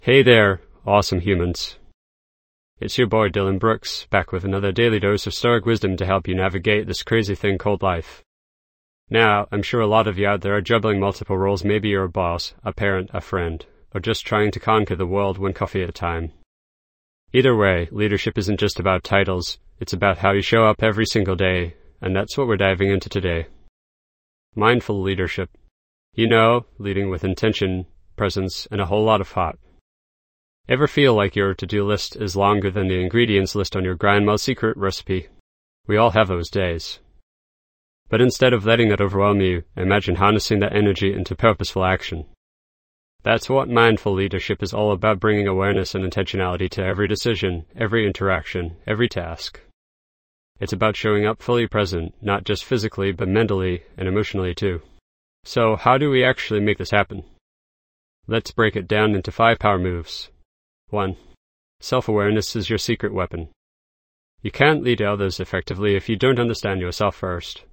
Hey there, awesome humans. It's your boy Dylan Brooks, back with another daily dose of Stoic wisdom to help you navigate this crazy thing called life. Now, I'm sure a lot of you out there are juggling multiple roles. Maybe you're a boss, a parent, a friend, or just trying to conquer the world one coffee at a time. Either way, leadership isn't just about titles, it's about how you show up every single day, and that's what we're diving into today. Mindful leadership. You know, leading with intention, presence, and a whole lot of heart. Ever feel like your to-do list is longer than the ingredients list on your grandma's secret recipe? We all have those days. But instead of letting that overwhelm you, imagine harnessing that energy into purposeful action. That's what mindful leadership is all about, bringing awareness and intentionality to every decision, every interaction, every task. It's about showing up fully present, not just physically, but mentally and emotionally too. So how do we actually make this happen? Let's break it down into 5 power moves. 1. Self-awareness is your secret weapon. You can't lead others effectively if you don't understand yourself first.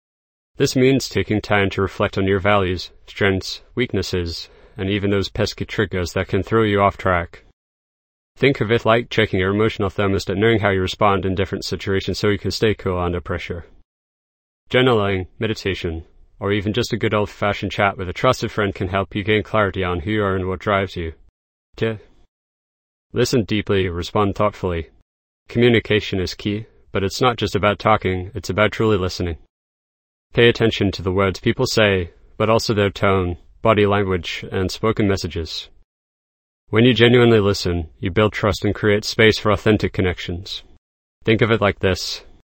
This means taking time to reflect on your values, strengths, weaknesses, and even those pesky triggers that can throw you off track. Think of it like checking your emotional thermostat, knowing how you respond in different situations so you can stay cool under pressure. Journaling, meditation, or even just a good old-fashioned chat with a trusted friend can help you gain clarity on who you are and what drives you. 2. Listen deeply, respond thoughtfully. Communication is key, but it's not just about talking, it's about truly listening. Pay attention to the words people say, but also their tone, body language, and spoken messages. When you genuinely listen, you build trust and create space for authentic connections. Think of it like this.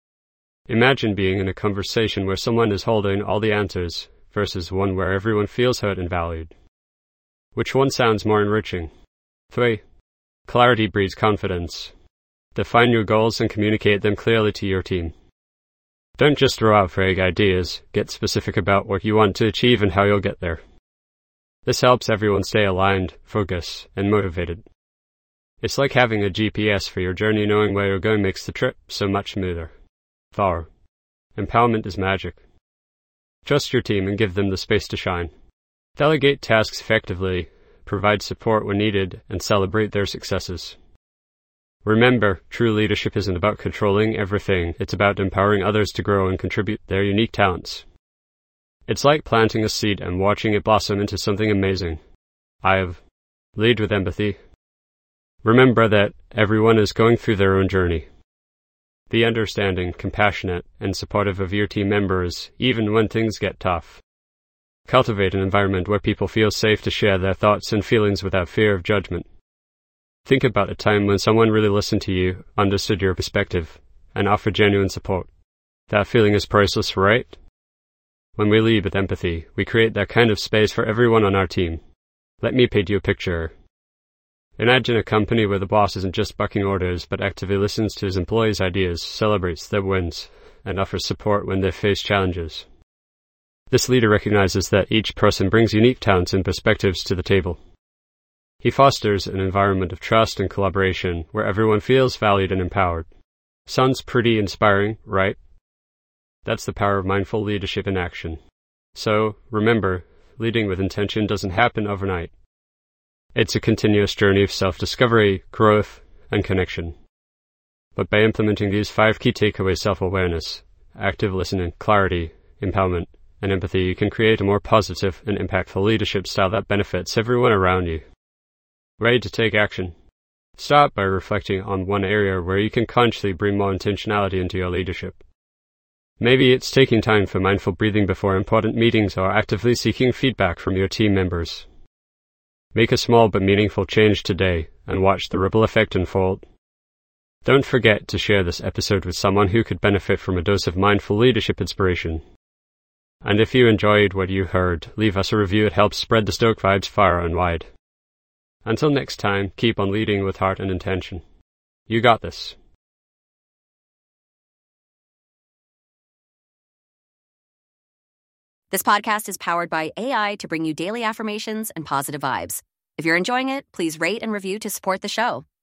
Imagine being in a conversation where someone is holding all the answers versus one where everyone feels heard and valued. Which one sounds more enriching? 3. Clarity breeds confidence. Define your goals and communicate them clearly to your team. Don't just throw out vague ideas, get specific about what you want to achieve and how you'll get there. This helps everyone stay aligned, focused, and motivated. It's like having a GPS for your journey. Knowing where you're going makes the trip so much smoother. 4. Empowerment is magic. Trust your team and give them the space to shine. Delegate tasks effectively, provide support when needed, and celebrate their successes. Remember, true leadership isn't about controlling everything, it's about empowering others to grow and contribute their unique talents. It's like planting a seed and watching it blossom into something amazing. Lead with empathy. Remember that everyone is going through their own journey. Be understanding, compassionate, and supportive of your team members, even when things get tough. Cultivate an environment where people feel safe to share their thoughts and feelings without fear of judgment. Think about a time when someone really listened to you, understood your perspective, and offered genuine support. That feeling is priceless, right? When we lead with empathy, we create that kind of space for everyone on our team. Let me paint you a picture. Imagine a company where the boss isn't just bucking orders, but actively listens to his employees' ideas, celebrates their wins, and offers support when they face challenges. This leader recognizes that each person brings unique talents and perspectives to the table. He fosters an environment of trust and collaboration where everyone feels valued and empowered. Sounds pretty inspiring, right? That's the power of mindful leadership in action. So, remember, leading with intention doesn't happen overnight. It's a continuous journey of self-discovery, growth, and connection. But by implementing these 5 key takeaways: self-awareness, active listening, clarity, empowerment, and empathy, you can create a more positive and impactful leadership style that benefits everyone around you. Ready to take action? Start by reflecting on one area where you can consciously bring more intentionality into your leadership. Maybe it's taking time for mindful breathing before important meetings or actively seeking feedback from your team members. Make a small but meaningful change today and watch the ripple effect unfold. Don't forget to share this episode with someone who could benefit from a dose of mindful leadership inspiration. And if you enjoyed what you heard, leave us a review. It helps spread the Stoic vibes far and wide. Until next time, keep on leading with heart and intention. You got this. This podcast is powered by AI to bring you daily affirmations and positive vibes. If you're enjoying it, please rate and review to support the show.